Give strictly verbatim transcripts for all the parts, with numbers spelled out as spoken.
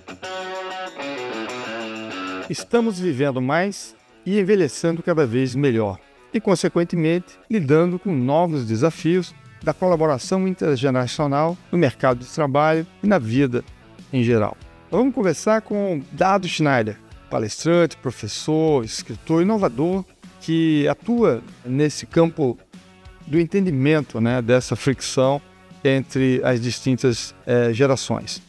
Estamos vivendo mais e envelhecendo cada vez melhor e, consequentemente, lidando com novos desafios da colaboração intergeracional no mercado de trabalho e na vida em geral. Vamos conversar com Dado Schneider, palestrante, professor, escritor, inovador, que atua nesse campo do entendimento, né, dessa fricção entre as distintas eh, gerações.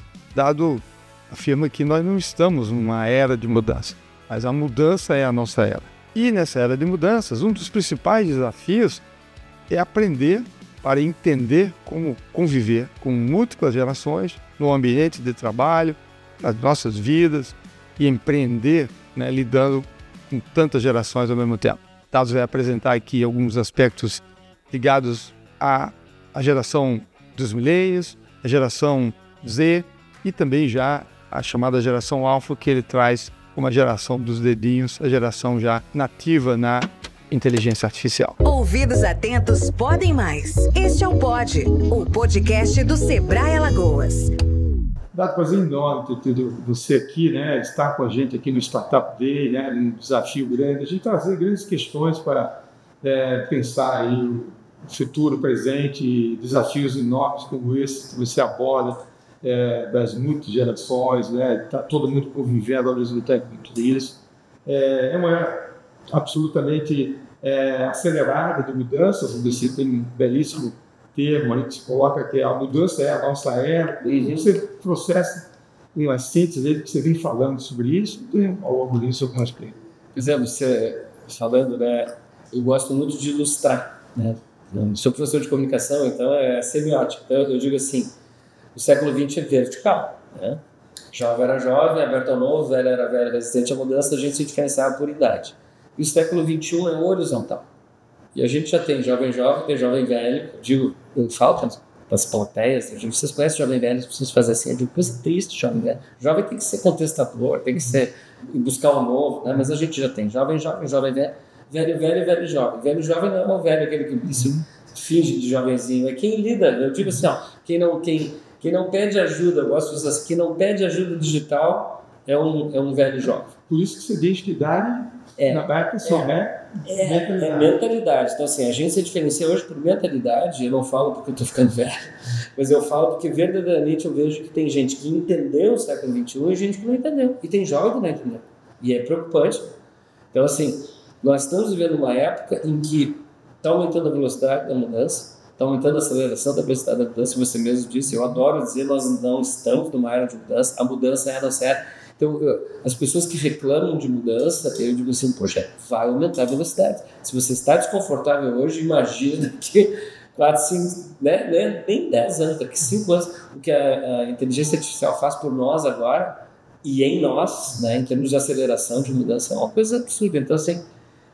Dado afirma que nós não estamos numa era de mudança, mas a mudança é a nossa era. E nessa era de mudanças, um dos principais desafios é aprender para entender como conviver com múltiplas gerações no ambiente de trabalho, nas nossas vidas, e empreender, né, lidando com tantas gerações ao mesmo tempo. Dados vai apresentar aqui alguns aspectos ligados à, à geração dos milênios, a geração Z e também já a chamada geração Alpha, que ele traz uma geração dos dedinhos, a geração já nativa na inteligência artificial. Ouvidos atentos podem mais. Este é o Pod, o podcast do Sebrae Alagoas. Dado prazer enorme ter tido você aqui, né, estar com a gente aqui no Startup Day, né, um desafio grande, a gente trazer grandes questões para é, pensar aí o futuro, presente e desafios enormes como esse que você aborda, é, das muitas gerações, né, tá todo mundo convivendo ao mesmo tempo com isso. É, é uma era absolutamente é, acelerada de mudanças, você tem um belíssimo termo aí que se coloca que a mudança é a nossa era, e você processa uma síntese aí que você vem falando sobre isso, e ao longo disso algumas perguntas. Por exemplo, você falando, né, eu gosto muito de ilustrar, né? Eu sou professor de comunicação, então é semiótico, então eu digo assim, o século vinte é vertical, né? Jovem era jovem, aberto ao novo, velho era velho, resistente à mudança, a gente se diferenciava por idade. E o século vinte e um é horizontal. E a gente já tem jovem jovem, tem jovem velho, eu digo, eu falo para as plateias, eu digo, vocês conhecem jovem velho, vocês precisam fazer assim, eu digo, coisa triste, jovem velho. Jovem tem que ser contestador, tem que ser, buscar o novo, né? Mas a gente já tem jovem jovem, jovem velho, velho velho, velho jovem. Velho jovem não é o velho, aquele que se finge de jovenzinho, é quem lida, eu digo assim, ó, quem não, quem, quem não pede ajuda, eu gosto de dizer assim, quem não pede ajuda digital é um, é um velho jovem. Por isso que você diz que idade é, na barca só, é, né? É, mentalidade. é mentalidade. Então, assim, a gente se diferencia hoje por mentalidade. Eu não falo porque eu estou ficando velho, mas eu falo porque verdadeiramente eu vejo que tem gente que entendeu o século vinte e um e gente que não entendeu. E tem jovem que não entendeu. E é preocupante. Então, assim, nós estamos vivendo uma época em que está aumentando a velocidade da mudança, está aumentando a aceleração da velocidade da mudança. Você mesmo disse, eu adoro dizer, nós não estamos numa era de mudança. A mudança é a nossa era. Então, eu, as pessoas que reclamam de mudança, eu digo assim, poxa, vai aumentar a velocidade. Se você está desconfortável hoje, imagina que quatro, cinco, né, né, nem dez anos, daqui cinco anos, o que a, a inteligência artificial faz por nós agora, e em nós, né, em termos de aceleração, de mudança, é uma coisa absurda. Então, assim,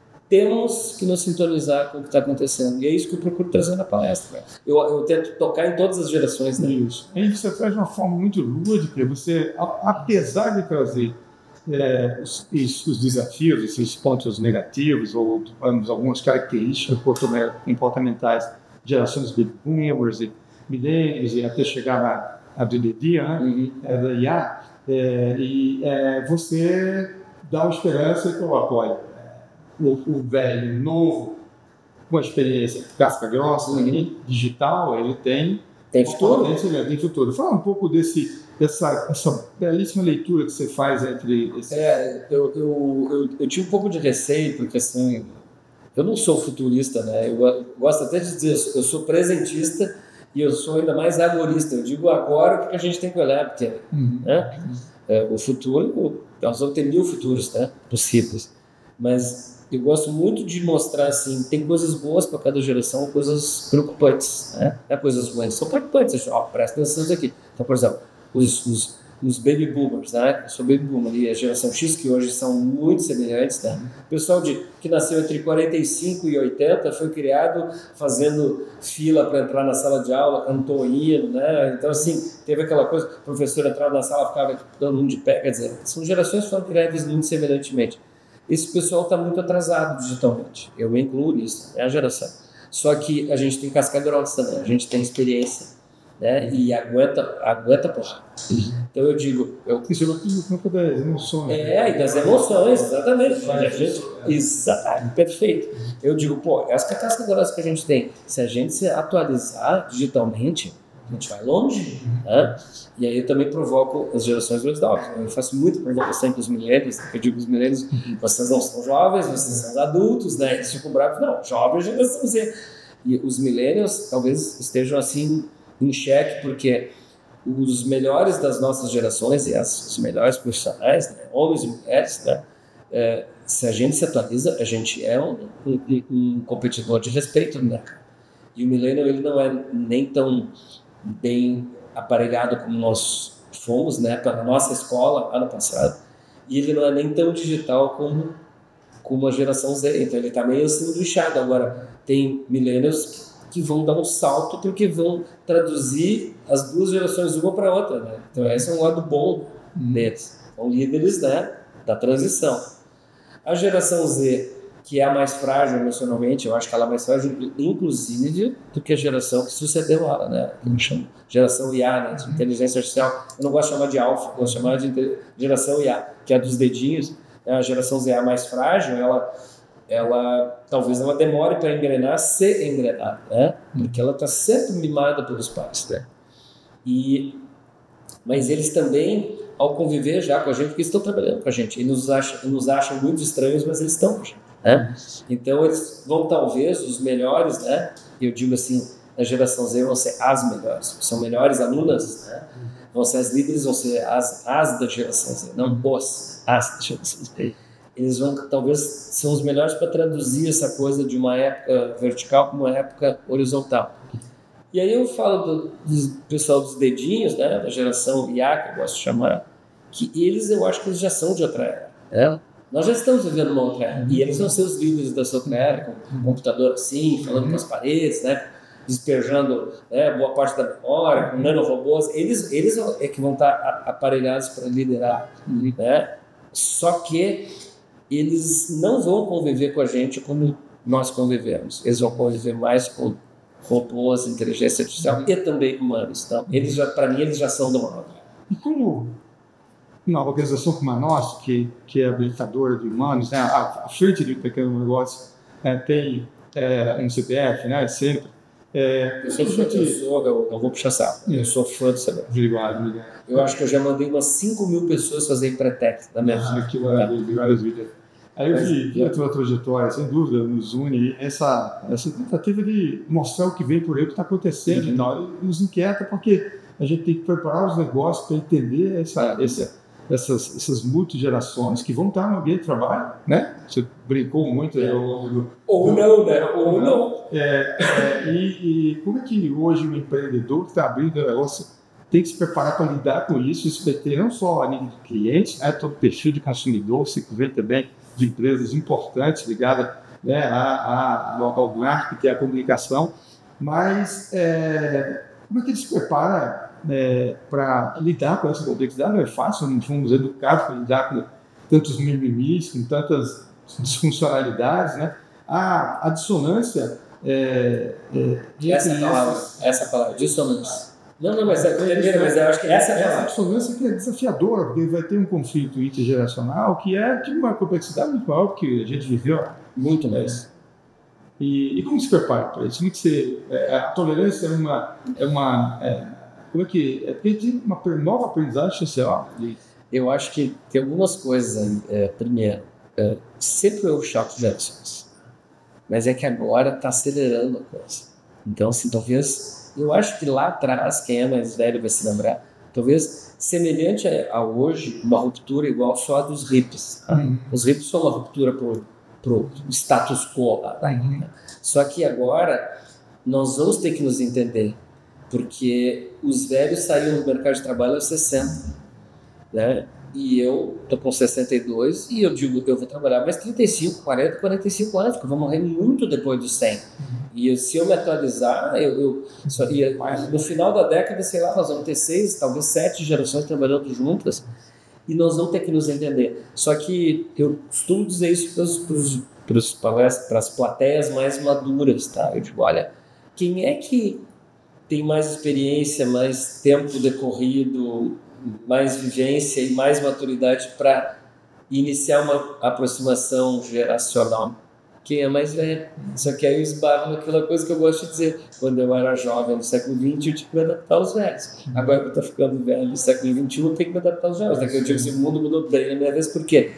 temos que nos sintonizar com o que está acontecendo. E é isso que eu procuro trazer na palestra. Eu, eu tento tocar em todas as gerações. Né? Isso. E você traz de uma forma muito lúdica. Você, apesar de trazer é, os, os desafios, esses pontos negativos, ou algumas características comportamentais de gerações de boomers e millennials, e até chegar na, na do D D, né? Uhum. É, da I A, é, e é, você dá uma esperança e coloca, olha, O, o velho, novo, com a experiência casca grossa, uhum. digital, ele tem, tem futuro. Tem futuro. Fala um pouco desse, dessa essa belíssima leitura que você faz entre esses... É, eu, eu, eu, eu tinha um pouco de receio, porque assim, eu não sou futurista, né? Eu gosto até de dizer, eu sou presentista e eu sou ainda mais agorista. Eu digo agora o que a gente tem que olhar, porque uhum. né? é, o futuro, nós vamos ter mil futuros, né? Possíveis. Mas eu gosto muito de mostrar assim, tem coisas boas para cada geração, coisas preocupantes, né? Não é coisas ruins, são preocupantes. Ó, presta atenção nisso aqui. Então, por exemplo, os, os, os baby boomers, né? Eu sou baby boomer e a geração X, que hoje são muito semelhantes, né? O pessoal de, que nasceu entre quarenta e cinco e oitenta foi criado fazendo fila para entrar na sala de aula, cantou hino, né? Então, assim, teve aquela coisa, o professor entrava na sala, ficava todo mundo de pé, quer dizer, são gerações que foram criadas muito semelhantemente. Esse pessoal está muito atrasado digitalmente, eu me incluo nisso, é a geração. Só que a gente tem casca grossa, né? A gente tem experiência, né? E aguenta, aguenta porra. Então eu digo... Eu, Isso é o campo das emoções. É, e das emoções, exatamente. A gente, exatamente, perfeito. Eu digo, pô, essa casca grossa que a gente tem, se a gente se atualizar digitalmente, a gente vai longe, né? E aí eu também provoco as gerações mais novas. Eu faço muita provocação com os milênios. Eu digo os milênios, vocês não são jovens, vocês são adultos, né? Eles ficam bravos. Não, jovens já geração Z. E os milênios talvez estejam assim em xeque, porque os melhores das nossas gerações e as, os melhores profissionais, né? Homens e mulheres, né? É, se a gente se atualiza, a gente é um, um, um competidor de respeito, né? E o milênio, ele não é nem tão bem aparelhado como nós fomos, né, pela nossa escola ano passado, e ele não é nem tão digital como, como a geração Z, então ele está meio assim lixado. Agora tem millennials que, que vão dar um salto porque vão traduzir as duas gerações uma para outra, né? Então esse é um lado bom deles, são líderes, né, da transição. A geração Z, que é a mais frágil emocionalmente, eu acho que ela é mais frágil, inclusive, do que a geração que sucedeu ela, né? Que eu chamo geração I A, né? De inteligência artificial. Eu não gosto de chamar de alfa, eu gosto de chamar de geração I A, que é a dos dedinhos. A geração Z é a mais frágil, ela, ela talvez ela demore para engrenar, se engrenar, né? Porque ela está sempre mimada pelos pais, né? E, mas eles também, ao conviver já com a gente, porque estão trabalhando com a gente, eles nos acham, nos acham muito estranhos, mas eles estão com a gente. Né? Então eles vão talvez os melhores, né? Eu digo assim, a geração Z vão ser as melhores, são melhores alunas, né? Vão ser as líderes, vão ser as, as da geração Z, não os, as da geração Z. Eles vão talvez são os melhores para traduzir essa coisa de uma época vertical para uma época horizontal. E aí eu falo do, do pessoal dos dedinhos, né? Da geração I A, que eu gosto de chamar, que eles, eu acho que eles já são de outra era, né? Nós já estamos vivendo uma outra era, e eles vão ser os líderes da sua outra era, com um computador assim, falando com as paredes, né, despejando, né, boa parte da memória, com nanorobôs. Eles, eles é que vão estar aparelhados para liderar, né? Só que eles não vão conviver com a gente como nós convivemos. Eles vão conviver mais com robôs, inteligência artificial e também humanos. Então, eles já, para mim, eles já são de uma outra era. E como uma organização como a nossa, que, que é habilitadora de humanos, né, a, a frente de pequeno negócio, é, tem é, um C P F, né, sempre. É, eu, sou fã, eu, sou, eu, eu vou puxar saco, eu sou fã do C P F. Obrigado, obrigado. Eu acho que eu já mandei umas cinco mil pessoas fazer pré-tec na minha vida. Que maravilha, várias vidas. Aí eu vi, vi a tua trajetória, sem dúvida, nos une essa, essa tentativa de mostrar o que vem por aí, o que está acontecendo e tal. E nos inquieta porque a gente tem que preparar os negócios para entender essa, essa Essas, essas multigerações que vão estar no ambiente de trabalho, né? Você brincou muito aí ao longo do... Ou não, né? Ou não. É, é, e, e como é que hoje o empreendedor que está abrindo o negócio tem que se preparar para lidar com isso, isso vai ter não só a nível de clientes, né? Todo o perfil de consumidor, você vê também de empresas importantes ligadas, né, a, a, ao marketing, à comunicação, mas é, como é que ele se prepara É, para lidar com essa complexidade? Não é fácil, não fomos educados para lidar com tantos mimimis, com tantas disfuncionalidades, né? A, a dissonância é, é, essa palavra, essa palavra, dissonância. Não, não, mas, é, mas eu acho que essa é a palavra. Dissonância que é desafiadora, porque vai ter um conflito intergeracional que é de uma complexidade muito maior que a gente viveu. Muito mais. E, e como se prepara para isso? Como que você, é, a tolerância é uma... É uma é, como é que é? Porque tem uma nova aprendizagem social. Eu acho que tem algumas coisas. É, primeiro, é, sempre houve choque de gerações, mas é que agora está acelerando a coisa. Então, assim, talvez, eu acho que lá atrás, quem é mais velho vai se lembrar, talvez semelhante a hoje, uma ruptura igual só a dos hippies. Tá? Uhum. Os hippies são uma ruptura para o status quo lá. Tá? Uhum. Só que agora nós vamos ter que nos entender, porque os velhos saíram do mercado de trabalho aos sessenta, né? E eu estou com sessenta e dois e eu digo que eu vou trabalhar mais trinta e cinco, quarenta, quarenta e cinco anos, porque eu vou morrer muito depois dos cem. Uhum. E se eu me atualizar, eu, eu só ia, no final da década, sei lá, nós vamos ter seis, talvez sete gerações trabalhando juntas e nós vamos ter que nos entender. Só que eu costumo dizer isso para as plateias mais maduras, tá? Eu digo, olha, quem é que tem mais experiência, mais tempo decorrido, mais vivência e mais maturidade para iniciar uma aproximação geracional. Quem é mais velho. Só que aí eu esbarro naquela coisa que eu gosto de dizer. Quando eu era jovem no século vinte, eu tinha que me adaptar aos velhos. Agora que eu estou ficando velho no século vinte e um, eu tenho que me adaptar aos velhos. Daqui eu digo assim, o mundo mudou bem na minha vez. Por quê?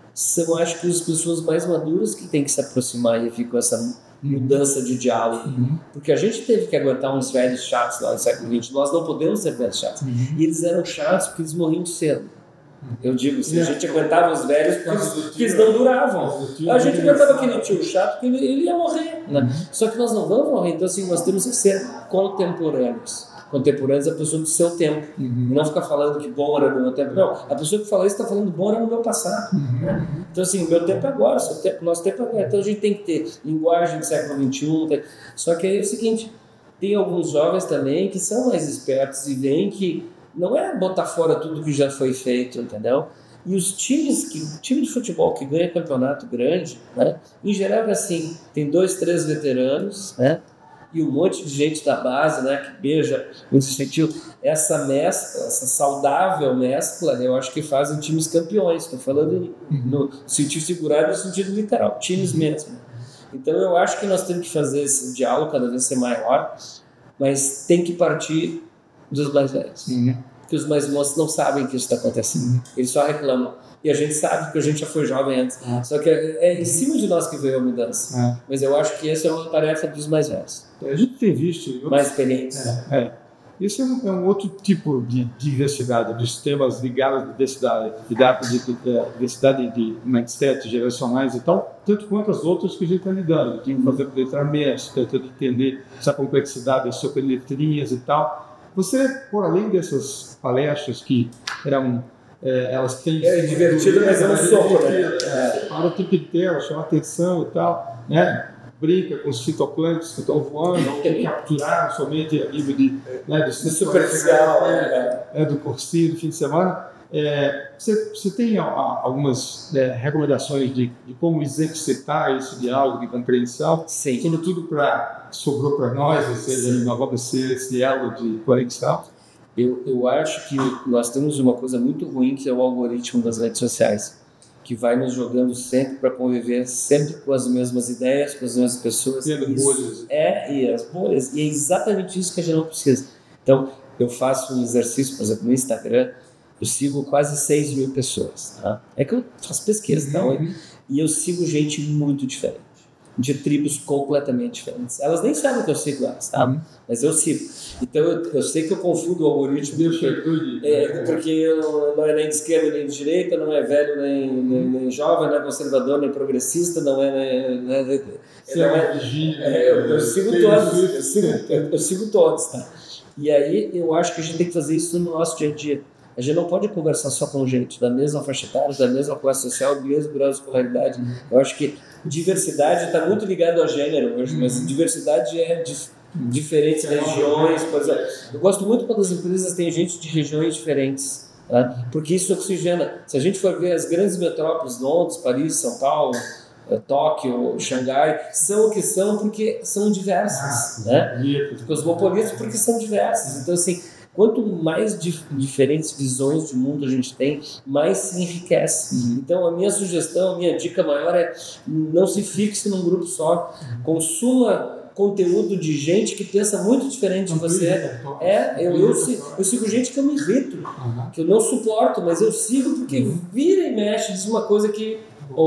Eu acho que as pessoas mais maduras que têm que se aproximar e vir com essa mudança de diálogo. Uhum. Porque a gente teve que aguentar uns velhos chatos lá no século vinte. Nós não podemos ser velhos chatos. Uhum. E eles eram chatos porque eles morriam cedo. Eu digo, se a gente aguentava os velhos, porque eles não duravam. A gente aguentava aquele tio chato porque ele, ele ia morrer. Né? Só que nós não vamos morrer, então assim, nós temos que ser contemporâneos. Contemporâneos é a pessoa do seu tempo. Uhum. E não ficar falando que bom era no meu tempo. Não, a pessoa que fala isso está falando bom era no meu passado. Uhum. Né? Então assim, o meu tempo é agora, o tempo, nosso tempo é agora. Então a gente tem que ter linguagem do século vinte e um. Tem... Só que aí é o seguinte, tem alguns jovens também que são mais espertos e veem que não é botar fora tudo que já foi feito, entendeu? E os times, que, o time de futebol que ganha campeonato grande, né, em geral é assim, tem dois, três veteranos, né, e um monte de gente da base, né, que beija muito sentido. Essa mescla, essa saudável mescla, eu acho que fazem times campeões. Estou falando no sentido figurado e no sentido literal, times mesmo. Então eu acho que nós temos que fazer esse diálogo cada vez ser maior, mas tem que partir dos mais velhos. Uhum. Porque os mais moços não sabem que isso está acontecendo. Uhum. Eles só reclamam. E a gente sabe que a gente já foi jovem antes. Uhum. Só que é, é em cima de nós que veio a mudança. Uhum. Mas eu acho que essa é uma tarefa dos mais velhos. A gente tem visto... Outros... Mais experientes. É, é. Isso é um, é um outro tipo de diversidade, dos temas ligados à diversidade, de, de, de, diversidade de mindset, geracionais e tal, tanto quanto as outras que a gente está lidando. Tem que fazer letramento, tentando entender essa complexidade, as superletrias e tal. Você, por além dessas palestras que eram, é, elas têm... É divertido, mas é um soco, né? É, para o tempo inteiro, chama atenção e tal, né? Brinca com os fitoplânctons que estão voando, que capturaram somente a nível de, né, de superficial, é, é, do cursinho do fim de semana. É, você, você tem a, a, algumas é, recomendações de, de como exercitar esse diálogo de compreensão? Sim. Sobretudo para sobrou para nós, ou seja, nós vamos ser esse elo de conexão? Eu, eu acho que nós temos uma coisa muito ruim, que é o algoritmo das redes sociais, que vai nos jogando sempre para conviver sempre com as mesmas ideias, com as mesmas pessoas. E as bolhas. É, e as bolhas. E é exatamente isso que a gente não precisa. Então, eu faço um exercício, por exemplo, no Instagram, eu sigo quase seis mil pessoas. Tá? É que eu faço pesquisa, então, uhum. E eu sigo gente muito diferente, de tribos completamente diferentes. Elas nem sabem que eu sigo elas, tá? Uhum. Mas eu sigo. Então, eu, eu sei que eu confundo o algoritmo, porque, é, porque eu, não é nem de esquerda nem de direita, não é velho nem, nem, nem jovem, não é conservador nem progressista, não é... Nem, não é, não é, é eu, eu sigo todos, eu sigo, eu, eu sigo todos, tá? E aí, eu acho que a gente tem que fazer isso no nosso dia a dia. A gente não pode conversar só com gente da mesma faixa etária, da mesma classe social, do mesmo grau de escolaridade. Eu acho que diversidade está muito ligado ao gênero hoje, mas diversidade é de diferentes regiões. Por exemplo, eu gosto muito quando as empresas têm gente de regiões diferentes, tá? Porque isso oxigena. Se a gente for ver as grandes metrópoles, Londres, Paris, São Paulo, Tóquio, Xangai, são o que são porque são diversas, né? Cosmopolitas porque são diversas. Então, assim, quanto mais dif- diferentes visões de mundo a gente tem, mais se enriquece. Uhum. Então, a minha sugestão, a minha dica maior é não se fixe num grupo só. Consuma conteúdo de gente que pensa muito diferente de você. É, eu, eu, eu, eu sigo gente que eu me irrito, uhum. que eu não suporto, mas eu sigo porque vira e mexe, diz uma coisa que,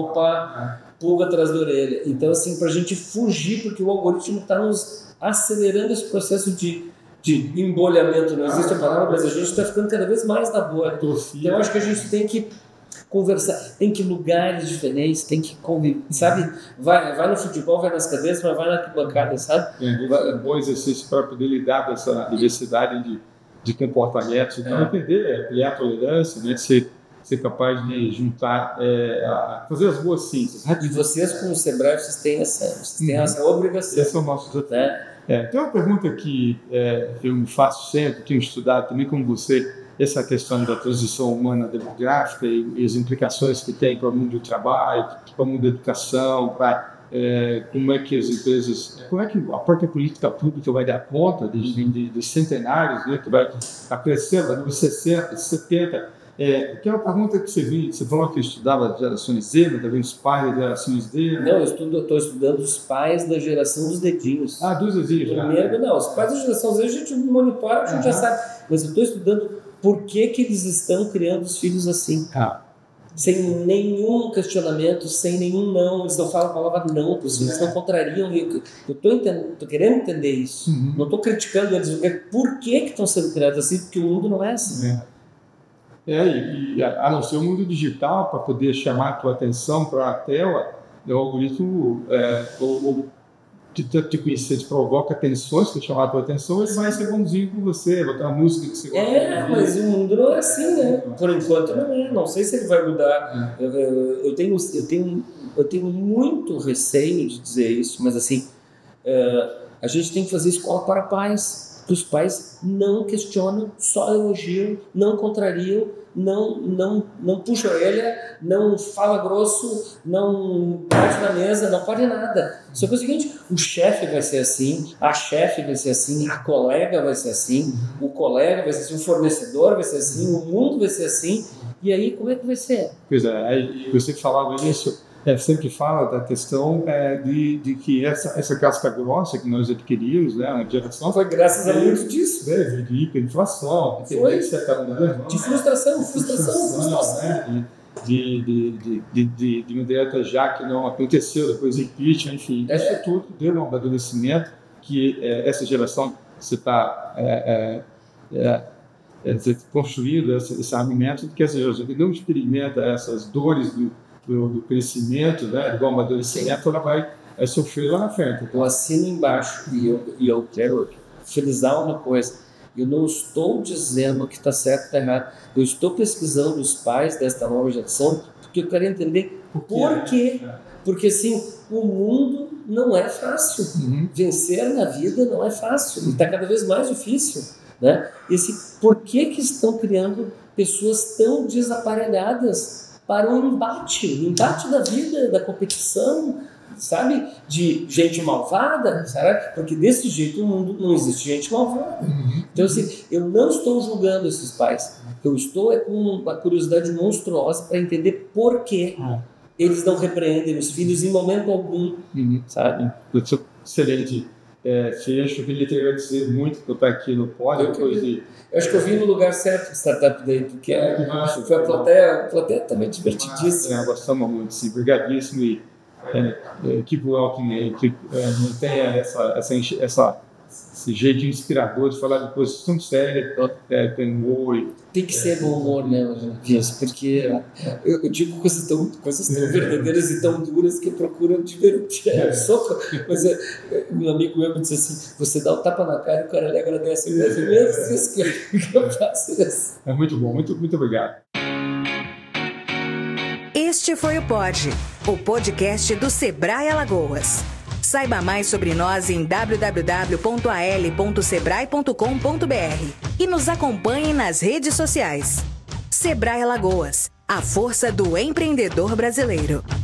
opa, pulga atrás da orelha. Então, assim, pra gente fugir, porque o algoritmo está nos acelerando esse processo de de embolhamento, não existe a palavra, mas a gente está ficando cada vez mais na bolha. Então eu acho que a gente tem que conversar, tem que ir em lugares diferentes, tem que conviver, sabe? Vai, vai no futebol, vai nas cadeiras, mas vai na arquibancada, sabe? É, é um bom exercício para poder lidar com essa diversidade de, de comportamentos. Então, é. Entender, ampliar a tolerância, né? Ser, ser capaz de juntar, é, a fazer as boas cinzas. E vocês, como o Sebrae, vocês têm essa, vocês têm uhum. essa obrigação. Esse é o nosso desafio. Né? É, tem uma pergunta que é, eu me faço sempre, tenho estudado também como você, essa questão da transição humana demográfica e, e as implicações que tem para o mundo do trabalho, para o mundo da educação, para É, como é que as empresas, como é que a própria política pública vai dar conta dos, de, dos centenários, né, que vai estar crescendo, nos sessenta, setenta. É, que é uma pergunta que você viu, você falou que estudava gerações Z, mas também os pais da geração Z. Não, eu estou estudando os pais da geração dos dedinhos. Ah, dos dedinhos. Primeiro, não, os pais da geração Z a gente monitora, a gente já sabe, mas eu estou estudando por que, que eles estão criando os filhos assim. Ah. Sem nenhum questionamento, sem nenhum não. Eles não falam a palavra não para os filhos, não contrariam. Eu estou querendo entender isso. Uhum. Não estou criticando eles. Por que que estão sendo criados assim? Porque o mundo não é assim. É, é e, e a não ser o mundo digital, para poder chamar a tua atenção para a tela, o algoritmo, é, o, o, de tanto te conhecer, te provoca tensões, que chamar a tua atenção, ele vai ser bonzinho com você, botar uma música que você gosta. É, mas o mundo não é assim, né? Por enquanto não é. Não sei se ele vai mudar. É. Eu, eu, eu, tenho, eu, tenho, eu tenho muito receio de dizer isso, mas assim, uh, a gente tem que fazer escola para pais. Que os pais não questionam, só elogiam, não contrariam, não, não, não puxa a orelha, não fala grosso, não bate na mesa, não pode nada. Só que é o seguinte, o chefe vai ser assim, a chefe vai ser assim, a colega vai ser assim, o colega vai ser assim, o fornecedor vai ser assim, o mundo vai ser assim, e aí como é que vai ser? Pois é, aí você falava isso. É, sempre fala da questão é, de, de que essa, essa casca grossa que nós adquirimos, né, na geração... Foi graças a muito disso. É, de hiperinflação, de, Foi. De, de, de frustração, frustração, frustração. Né, de, de, de, de, de, de uma dieta já que não aconteceu, depois impeachment, enfim. É. Isso tudo deu um amadurecimento que é, essa geração que você está é, é, é, é, construindo, esse, esse argumento de que essa geração que não experimenta essas dores do Do, do crescimento, né, do amadurecimento, ela vai é, sofrer lá na frente. Eu assino embaixo e eu, e eu quero frisar uma coisa. Eu não estou dizendo que está certo ou está errado. Eu estou pesquisando os pais desta nova geração porque eu quero entender por quê. Por quê? Porque, assim, o mundo não é fácil. Uhum. Vencer na vida não é fácil. E está cada vez mais difícil. Né? Esse, por que que estão criando pessoas tão desaparelhadas para um embate, o embate da vida, da competição, sabe? De gente malvada, sabe? Porque desse jeito no mundo não existe gente malvada. Uhum. Então, assim, eu não estou julgando esses pais. Eu estou é, com uma curiosidade monstruosa para entender por que uhum. eles não repreendem os filhos em momento algum, uhum. sabe? Excelente. É, fecho, queria te agradecer muito por estar aqui no pódio. Eu, depois de... eu acho que eu vim no lugar certo do Startup Day, porque é, acho, foi a plateia, a plateia também divertidíssima. É, gostamos muito, sim, obrigadíssimo e é, é, keep walking, que é, não tenha essa, essa, essa, esse jeito inspirador de falar de coisas tão sérias, é, tem humor. E, tem que ser bom humor, né, Vias? Porque eu, eu digo coisas tão, coisas tão verdadeiras e tão duras que procuram divertir. É, soco, mas é, um amigo meu me disse assim: você dá um tapa na cara e o cara lhe agradece. É mesmo isso que, que eu faço. Isso. É muito bom, muito, muito obrigado. Este foi o Pod, o podcast do Sebrae Alagoas. Saiba mais sobre nós em w w w ponto a l ponto sebrae ponto com ponto b r e nos acompanhe nas redes sociais. Sebrae Alagoas, a força do empreendedor brasileiro.